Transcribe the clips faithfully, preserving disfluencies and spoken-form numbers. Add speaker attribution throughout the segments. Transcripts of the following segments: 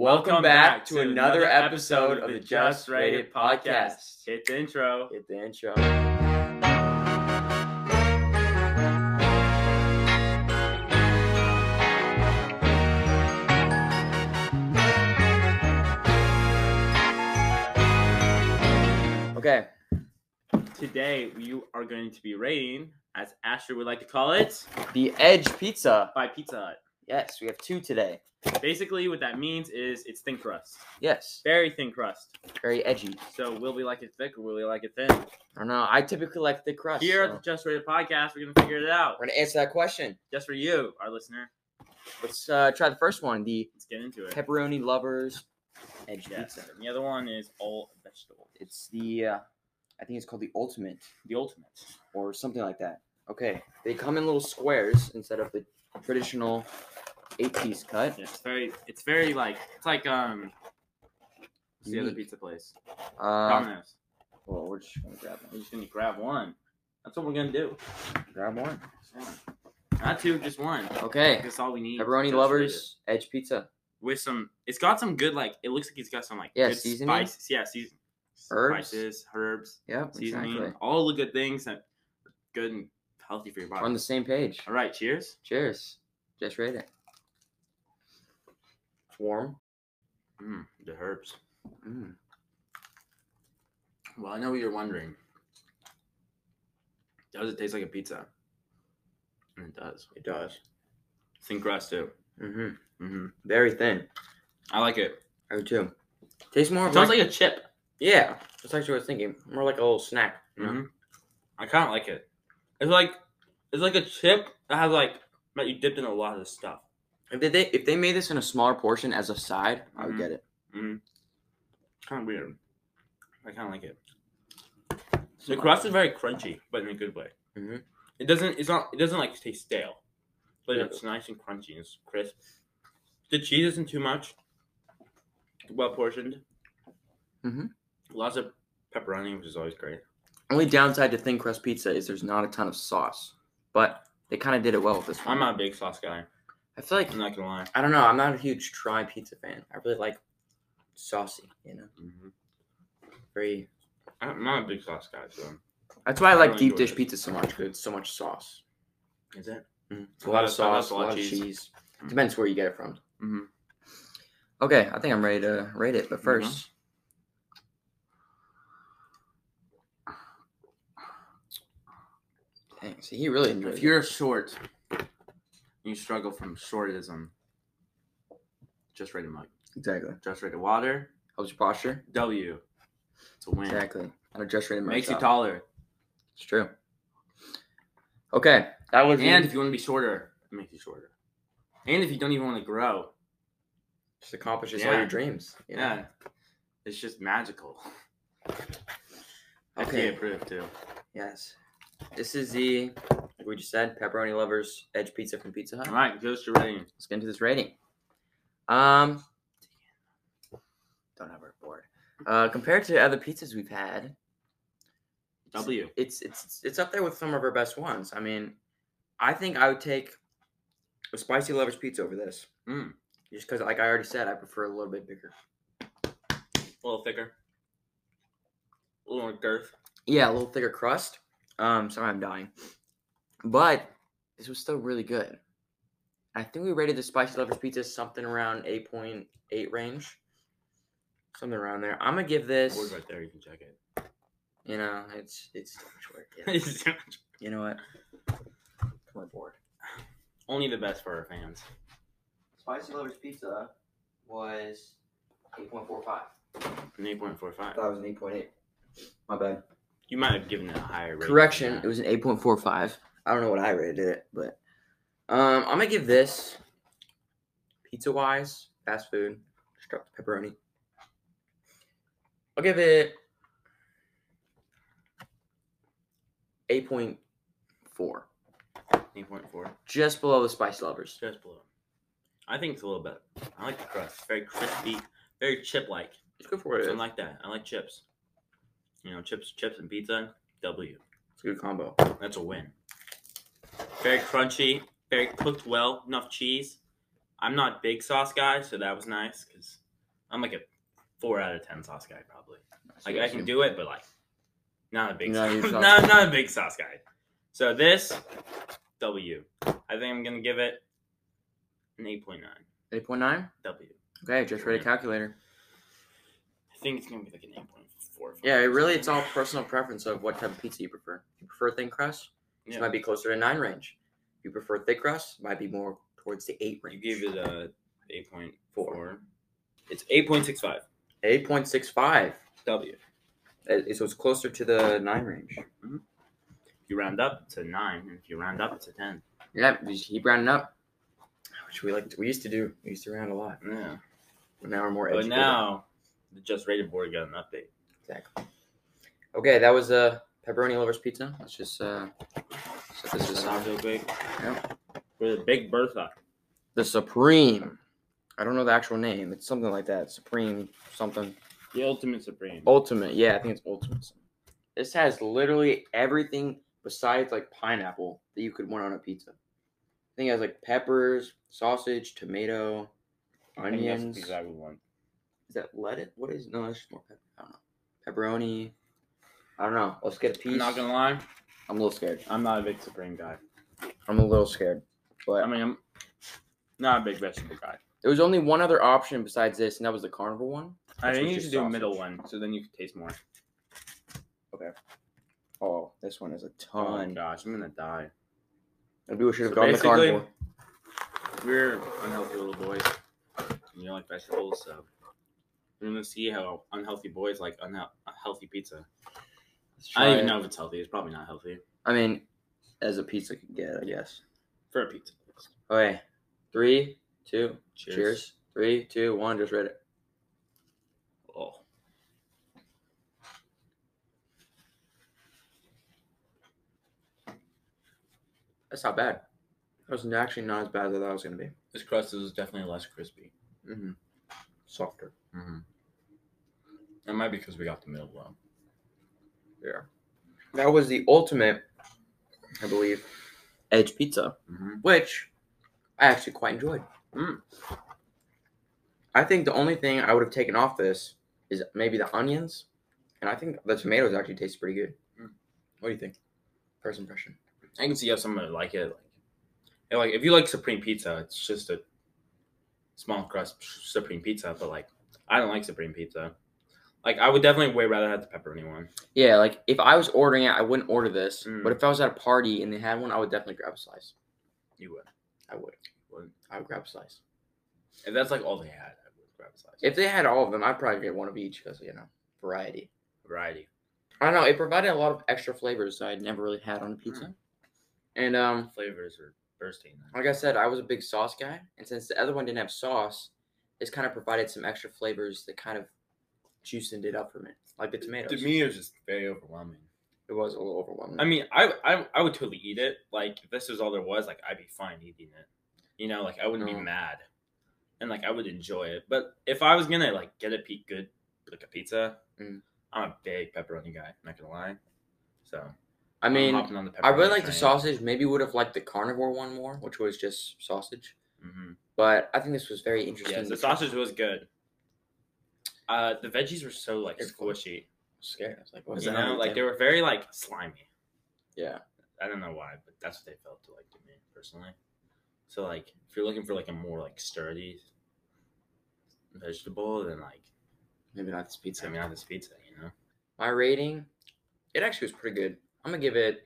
Speaker 1: Welcome, Welcome back, back to another episode of the Just Rated Podcast.
Speaker 2: Hit the intro.
Speaker 1: Hit the intro. Okay.
Speaker 2: Today we are going to be rating, as Asher would like to call it,
Speaker 1: the Edge Pizza
Speaker 2: by Pizza Hut.
Speaker 1: Yes, we have two today.
Speaker 2: Basically, what that means is it's thin crust.
Speaker 1: Yes.
Speaker 2: Very thin crust.
Speaker 1: Very edgy.
Speaker 2: So will we like it thick or will we like it thin?
Speaker 1: I don't know. I typically like thick crust.
Speaker 2: Here
Speaker 1: so.
Speaker 2: at the Just Rated Podcast, we're going to figure it out.
Speaker 1: We're going to answer that question.
Speaker 2: Just for you, our listener.
Speaker 1: Let's uh, try the first one. The
Speaker 2: Let's get into it.
Speaker 1: Pepperoni Lovers Edge
Speaker 2: yes.
Speaker 1: Pizza.
Speaker 2: And the other one is all vegetable.
Speaker 1: It's the, uh, I think it's called the Ultimate.
Speaker 2: The Ultimate.
Speaker 1: Or something like that. Okay. They come in little squares instead of the traditional eight-piece cut.
Speaker 2: Yeah, it's very, it's very like, it's like, um, what's the other pizza place?
Speaker 1: Uh,
Speaker 2: Domino's.
Speaker 1: Well, we're just going to grab one.
Speaker 2: We're just going to grab one. That's what we're going to do.
Speaker 1: Grab one.
Speaker 2: One. Not two, just one.
Speaker 1: Okay.
Speaker 2: That's all we need.
Speaker 1: Pepperoni Lovers Edge Pizza.
Speaker 2: With some, it's got some good, like, it looks like it's got some, like,
Speaker 1: yeah,
Speaker 2: good
Speaker 1: seasoning.
Speaker 2: Spices. Yeah, seasoning.
Speaker 1: Herbs.
Speaker 2: Spices, herbs.
Speaker 1: Yep,
Speaker 2: seasoning.
Speaker 1: exactly.
Speaker 2: All the good things that are good and healthy for your body.
Speaker 1: We're on the same page.
Speaker 2: All right, cheers.
Speaker 1: Cheers. Just rate it. It's warm.
Speaker 2: Mmm, the herbs.
Speaker 1: Mmm.
Speaker 2: Well, I know what you're wondering. Does it taste like a pizza? And it does.
Speaker 1: It does.
Speaker 2: Thin crust, too.
Speaker 1: Mm-hmm.
Speaker 2: Mm-hmm.
Speaker 1: Very thin.
Speaker 2: I like it.
Speaker 1: I do, too. Tastes more
Speaker 2: it sounds like, like a chip.
Speaker 1: Yeah. That's actually what I was thinking. More like a little snack. You know?
Speaker 2: Mm-hmm. I kind of like it. It's like, it's like a chip that has, like, that you dipped in a lot of stuff.
Speaker 1: If they if they made this in a smaller portion as a side, mm-hmm. I would get it.
Speaker 2: Mm-hmm. It's kind of weird. I kind of like it. The crust is very crunchy, but in a good way.
Speaker 1: Mm-hmm.
Speaker 2: It doesn't. It's not. It doesn't like taste stale, but yeah. It's nice and crunchy. And it's crisp. The cheese isn't too much. Well portioned.
Speaker 1: Mm-hmm.
Speaker 2: Lots of pepperoni, which is always great.
Speaker 1: Only downside to thin crust pizza is there's not a ton of sauce, but they kind of did it well with this one.
Speaker 2: I'm not a big sauce guy.
Speaker 1: I feel like
Speaker 2: I'm not gonna lie.
Speaker 1: I don't know. I'm not a huge dry pizza fan. I really like saucy. You know,
Speaker 2: mm-hmm.
Speaker 1: very.
Speaker 2: I'm not a big sauce guy, so.
Speaker 1: That's why I like I deep dish it. pizza so much because it's so much sauce.
Speaker 2: Is it?
Speaker 1: Mm-hmm. It's a lot of sauce, a lot of cheese. cheese. Mm-hmm. Depends where you get it from.
Speaker 2: Mm-hmm.
Speaker 1: Okay, I think I'm ready to rate it, but first. Mm-hmm. Dang, see, he really enjoys
Speaker 2: If
Speaker 1: it.
Speaker 2: you're short, you struggle from shortism. Just rated mug.
Speaker 1: Exactly.
Speaker 2: Just rated water.
Speaker 1: Helps your posture.
Speaker 2: W. It's a win.
Speaker 1: Exactly. I just rated
Speaker 2: Makes you taller.
Speaker 1: It's true. Okay, that was.
Speaker 2: And if you want to be shorter, it makes you shorter. And if you don't even want to grow,
Speaker 1: just accomplishes
Speaker 2: yeah.
Speaker 1: all your dreams. You know?
Speaker 2: Yeah. It's just magical.
Speaker 1: Okay.
Speaker 2: Approved too.
Speaker 1: Yes. This is the, like we just said, Pepperoni Lovers Edge Pizza from Pizza Hut.
Speaker 2: All right, goes to rating.
Speaker 1: Let's get into this rating. Um, don't have our board. Uh, compared to other pizzas we've had, it's,
Speaker 2: W.
Speaker 1: It's it's it's up there with some of our best ones. I mean, I think I would take a Spicy Lovers Pizza over this.
Speaker 2: Mm.
Speaker 1: Just because, like I already said, I prefer a little bit bigger.
Speaker 2: A little thicker. A little more girth.
Speaker 1: Yeah, a little thicker crust. Um, sorry, I'm dying. But this was still really good. I think we rated the Spicy Lovers Pizza something around eight point eight range. Something around there. I'm going to give this...
Speaker 2: Board right there, you can check it.
Speaker 1: You know, it's it's too much work. Yeah. You know what? Come on, board.
Speaker 2: Only the best for our fans.
Speaker 1: Spicy Lovers Pizza was eight point four five.
Speaker 2: An eight point four five.
Speaker 1: I thought it was an eight point eight. My bad.
Speaker 2: You might have given it a higher rating.
Speaker 1: Correction, it was an eight point four five. I don't know what I rated it, but um, I'm going to give this, pizza-wise, fast food, just drop the pepperoni. I'll give it eight point four.
Speaker 2: eight point four.
Speaker 1: Just below the Spicy Lovers.
Speaker 2: Just below. I think it's a little better. I like the crust. Very crispy, very chip-like.
Speaker 1: It's good for what it is.
Speaker 2: I like that. I like chips. You know, chips, chips and pizza, W.
Speaker 1: It's a good combo.
Speaker 2: That's a win. Very crunchy, very cooked well, enough cheese. I'm not a big sauce guy, so that was nice because I'm like a four out of ten sauce guy probably.
Speaker 1: That's
Speaker 2: Like
Speaker 1: what
Speaker 2: I
Speaker 1: I
Speaker 2: can
Speaker 1: assume.
Speaker 2: do it, but like not a big
Speaker 1: Not a
Speaker 2: sauce.
Speaker 1: huge sauce
Speaker 2: not
Speaker 1: guy.
Speaker 2: not a big sauce guy. So this W. I think I'm gonna give it an eight point nine.
Speaker 1: eight point nine?
Speaker 2: W.
Speaker 1: Okay, just read a
Speaker 2: Yeah.
Speaker 1: calculator.
Speaker 2: I think it's gonna be like an eight point four.
Speaker 1: Yeah, it really, it's all personal preference of what type of pizza you prefer. If you prefer thin crust, this
Speaker 2: Yeah.
Speaker 1: might be closer to nine range. If you prefer thick crust, it might be more towards the eight
Speaker 2: You
Speaker 1: range.
Speaker 2: gave it a eight point
Speaker 1: Four.
Speaker 2: four. It's eight point six five.
Speaker 1: eight point six five.
Speaker 2: W.
Speaker 1: Uh, So it's closer to the nine range.
Speaker 2: If you round up, it's a nine, and if you round up, it's a ten.
Speaker 1: Yeah, you just keep rounding up, which we like. To, we used to do. We used to round a lot.
Speaker 2: Yeah.
Speaker 1: But now we're more
Speaker 2: But
Speaker 1: educated.
Speaker 2: now, the Just Rated board got an update.
Speaker 1: Exactly. Okay, that was a uh, pepperoni lovers pizza. Let's just uh, set this aside.
Speaker 2: real quick.
Speaker 1: Yep.
Speaker 2: For the Big Bertha.
Speaker 1: The Supreme. I don't know the actual name. It's something like that. Supreme something.
Speaker 2: The Ultimate Supreme.
Speaker 1: Ultimate. Yeah, I think it's Ultimate. This has literally everything besides like pineapple that you could want on a pizza. I think it has like peppers, sausage, tomato,
Speaker 2: I think that's
Speaker 1: onions.
Speaker 2: the pizza I would want.
Speaker 1: Is that lettuce? What is? No, that's just more pepper. I don't know. Pepperoni. I don't know. Let's get a piece.
Speaker 2: I'm not gonna lie,
Speaker 1: I'm a little scared.
Speaker 2: I'm not a big Supreme guy.
Speaker 1: I'm a little scared. But
Speaker 2: I mean, I'm not a big vegetable guy.
Speaker 1: there was only one other option besides this, and that was the carnivore one.
Speaker 2: I
Speaker 1: Which
Speaker 2: think
Speaker 1: was
Speaker 2: you
Speaker 1: just
Speaker 2: should do a
Speaker 1: sausage.
Speaker 2: middle one, so then you can taste more.
Speaker 1: Oh, this one is a
Speaker 2: Oh my
Speaker 1: ton.
Speaker 2: gosh, I'm gonna die.
Speaker 1: Maybe we should have
Speaker 2: So
Speaker 1: gone the
Speaker 2: basically-
Speaker 1: carnivore.
Speaker 2: We're unhealthy little boys. We don't like vegetables, so we're gonna see how unhealthy boys like unhealthy pizza.
Speaker 1: Let's
Speaker 2: I
Speaker 1: try
Speaker 2: don't even
Speaker 1: it.
Speaker 2: know if it's healthy. It's probably not healthy
Speaker 1: I mean, as a pizza could get, I guess.
Speaker 2: for a pizza.
Speaker 1: Okay, three, two,
Speaker 2: Cheers.
Speaker 1: cheers. Three, two, one. Just read it.
Speaker 2: Oh,
Speaker 1: That's not bad. That was actually not as bad as I thought it was gonna be.
Speaker 2: this crust is definitely less crispy.
Speaker 1: Mm-hmm. Softer.
Speaker 2: Mm-hmm. That might be because we got the middle one.
Speaker 1: Yeah. That was the ultimate, I believe, edge pizza,
Speaker 2: Mm-hmm.
Speaker 1: which I actually quite enjoyed.
Speaker 2: Mm.
Speaker 1: I think the only thing I would have taken off this is maybe the onions, and I think the tomatoes actually taste pretty good.
Speaker 2: Mm.
Speaker 1: What do you think? First impression.
Speaker 2: I can see how someone would like it. Like, yeah, like if you like Supreme Pizza, it's just a small crust Supreme Pizza. But like, I don't like Supreme Pizza. Like, I would definitely way rather have the pepperoni one.
Speaker 1: Yeah, like if I was ordering it, I wouldn't order this.
Speaker 2: Mm.
Speaker 1: But if I was at a party and they had one, I would definitely grab a slice.
Speaker 2: You would.
Speaker 1: I would.
Speaker 2: Would.
Speaker 1: I would grab a slice.
Speaker 2: If that's like all they had, I would grab a slice.
Speaker 1: If they had all of them, I'd probably get one of each because, you know, variety.
Speaker 2: Variety.
Speaker 1: I don't know. It provided a lot of extra flavors that I'd never really had on a pizza.
Speaker 2: Mm.
Speaker 1: And um,
Speaker 2: Flavors are bursting.
Speaker 1: like I said, I was a big sauce guy. And since the other one didn't have sauce, this kind of provided some extra flavors that kind of juicened it up for me. Like the tomatoes.
Speaker 2: To me, it was just very overwhelming.
Speaker 1: It was a little overwhelming.
Speaker 2: I mean, I, I I would totally eat it. Like, if this was all there was, like, I'd be fine eating it. You know, like, I wouldn't
Speaker 1: No.
Speaker 2: be mad. And, like, I would enjoy it. But if I was going to, like, get a pe- good, like, a pizza,
Speaker 1: Mm.
Speaker 2: I'm a big pepperoni guy. Not going to lie. So,
Speaker 1: I mean,
Speaker 2: I'm hopping on the
Speaker 1: I really
Speaker 2: pepperoni
Speaker 1: like the
Speaker 2: train.
Speaker 1: sausage. Maybe would have liked the carnivore one more, which was just sausage.
Speaker 2: Mhm.
Speaker 1: But I think this was very interesting.
Speaker 2: Yes, the sausage was good. Uh, the veggies were so, like,
Speaker 1: It's
Speaker 2: squishy.
Speaker 1: Scared. I was like, what's
Speaker 2: You
Speaker 1: that
Speaker 2: know,
Speaker 1: on the
Speaker 2: like, they
Speaker 1: table?
Speaker 2: were very, like, slimy.
Speaker 1: Yeah.
Speaker 2: I don't know why, but that's what they felt to like to me personally. So like, if you're looking for like a more like sturdy vegetable, then like,
Speaker 1: Maybe not this pizza.
Speaker 2: I mean, not this pizza, you know.
Speaker 1: My rating, it actually was pretty good. I'm gonna give it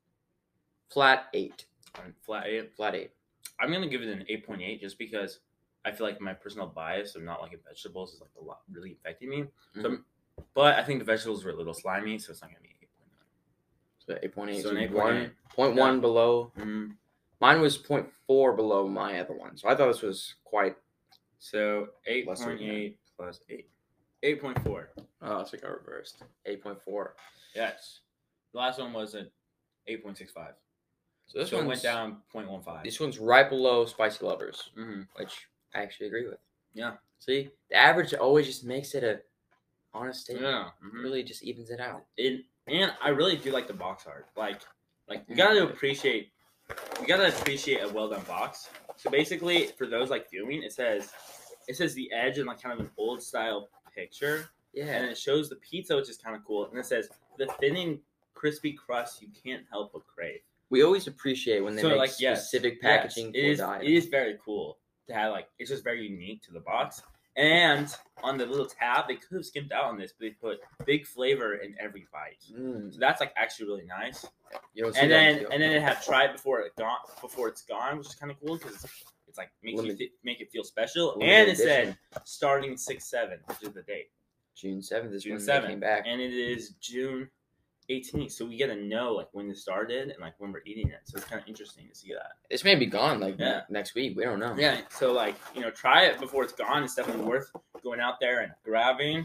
Speaker 1: flat eight.
Speaker 2: On flat eight,
Speaker 1: Flat eight.
Speaker 2: I'm gonna give it an eight point eight just because I feel like my personal bias of not liking vegetables is like a lot really affecting me. So, I'm- but I think the vegetables were a little slimy, so it's not gonna be eight point
Speaker 1: So eight point eight.
Speaker 2: So
Speaker 1: So
Speaker 2: an eight
Speaker 1: one
Speaker 2: point eight.
Speaker 1: point one
Speaker 2: Yeah.
Speaker 1: below.
Speaker 2: nine. Mm-hmm.
Speaker 1: Mine was point four below my other one. So I thought this was quite.
Speaker 2: So eight
Speaker 1: Lesser
Speaker 2: point
Speaker 1: than
Speaker 2: eight plus eight, eight point four.
Speaker 1: Oh, it's like I reversed. Eight point four.
Speaker 2: Yes, the last one was an eight point six five.
Speaker 1: So this
Speaker 2: So
Speaker 1: one
Speaker 2: it went down zero point one five.
Speaker 1: This one's right below Spicy Lovers,
Speaker 2: Mm-hmm.
Speaker 1: which I actually agree with.
Speaker 2: Yeah.
Speaker 1: See, the average always just makes it a honest statement.
Speaker 2: Yeah.
Speaker 1: It
Speaker 2: mhm.
Speaker 1: really just evens it out.
Speaker 2: It, and I really do like the box art. Like, like you
Speaker 1: Mm.
Speaker 2: gotta appreciate, you gotta appreciate a well done box. So basically, for those like viewing, it says it says the edge in like kind of an old style picture,
Speaker 1: Yeah.
Speaker 2: and it shows the pizza, which is kind of cool, and it says the thinning, crispy crust you can't help but crave.
Speaker 1: We always appreciate when they
Speaker 2: So,
Speaker 1: make
Speaker 2: like, yes,
Speaker 1: specific packaging
Speaker 2: Yes,
Speaker 1: for
Speaker 2: it is.
Speaker 1: the
Speaker 2: It
Speaker 1: item.
Speaker 2: is very cool to have like it's just very unique to the box. And on the little tab, they could have skimped out on this, but they put big flavor in every bite.
Speaker 1: Mm.
Speaker 2: So that's like actually really nice.
Speaker 1: You don't see
Speaker 2: And
Speaker 1: that
Speaker 2: then
Speaker 1: in
Speaker 2: and then it had try it before it gone before it's gone, which is kind of cool because it's like makes you
Speaker 1: Limited-
Speaker 2: th- make it feel special.
Speaker 1: limited
Speaker 2: And it
Speaker 1: edition.
Speaker 2: said starting six seven, which is the date,
Speaker 1: June seventh is
Speaker 2: June
Speaker 1: when they
Speaker 2: seventh,
Speaker 1: came back.
Speaker 2: and it is June eighteenth. So we get to know like when it started and like when we're eating it. So it's kind of interesting to see that.
Speaker 1: This may be gone like
Speaker 2: Yeah.
Speaker 1: ne- next week. We don't know.
Speaker 2: Yeah, so like you know, try it before it's gone. It's definitely worth going out there and grabbing.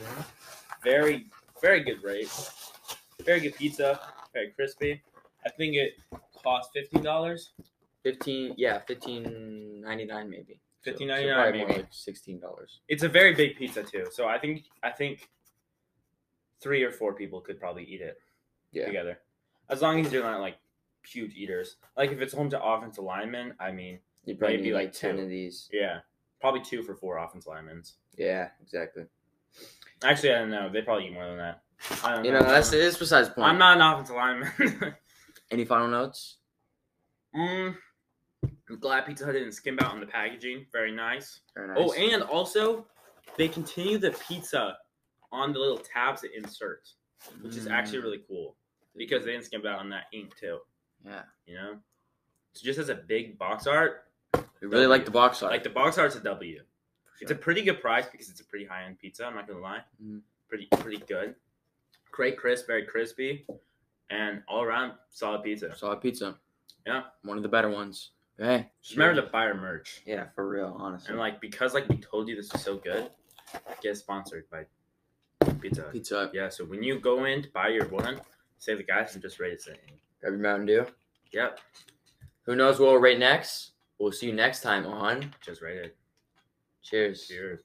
Speaker 2: Very, very good rate. Very good pizza. Very crispy. I think it cost fifteen dollars.
Speaker 1: Fifteen, yeah, fifteen ninety nine maybe. So-
Speaker 2: fifteen
Speaker 1: so
Speaker 2: ninety-nine
Speaker 1: probably more
Speaker 2: maybe.
Speaker 1: like sixteen dollars.
Speaker 2: It's a very big pizza too. So I think I think three or four people could probably eat it
Speaker 1: Yeah.
Speaker 2: together, as long as you're not like huge eaters. Like if it's home to offensive linemen, I mean,
Speaker 1: You probably
Speaker 2: Maybe
Speaker 1: need
Speaker 2: like
Speaker 1: like ten
Speaker 2: two.
Speaker 1: of these.
Speaker 2: yeah, probably two for four offensive linemen.
Speaker 1: Yeah, exactly.
Speaker 2: Actually, I don't know. They probably eat more than that. I don't
Speaker 1: You
Speaker 2: know.
Speaker 1: know, that's it's besides the point.
Speaker 2: I'm not an offensive lineman.
Speaker 1: Any final notes?
Speaker 2: mm, I'm glad Pizza Hut didn't skimp out on the packaging. Very nice.
Speaker 1: Very nice.
Speaker 2: Oh, and also, they continue the pizza on the little tabs it inserts, which is actually
Speaker 1: Mm.
Speaker 2: really cool because they didn't skimp out on that ink too.
Speaker 1: Yeah.
Speaker 2: You know, so just as a big box art,
Speaker 1: We really like the box art.
Speaker 2: like the box art's a W.
Speaker 1: For
Speaker 2: It's a
Speaker 1: sure.
Speaker 2: pretty good price because it's a pretty high end pizza. I'm not gonna lie,
Speaker 1: Mhm.
Speaker 2: pretty pretty good. Great crisp, very crispy, and all around solid pizza.
Speaker 1: Solid pizza.
Speaker 2: Yeah.
Speaker 1: One of the better ones. Okay.
Speaker 2: Just remember to buy our merch.
Speaker 1: Yeah, for real, honestly.
Speaker 2: And like because like we told you this was so good, get sponsored by Pizza Hut.
Speaker 1: Pizza Hut.
Speaker 2: Yeah, so when you go in to buy your one, say the guys and just rate it saying.
Speaker 1: Grab your Mountain Dew.
Speaker 2: Yep,
Speaker 1: Who knows what we'll rate next? We'll see you next time on
Speaker 2: just rate it.
Speaker 1: Cheers.
Speaker 2: Cheers.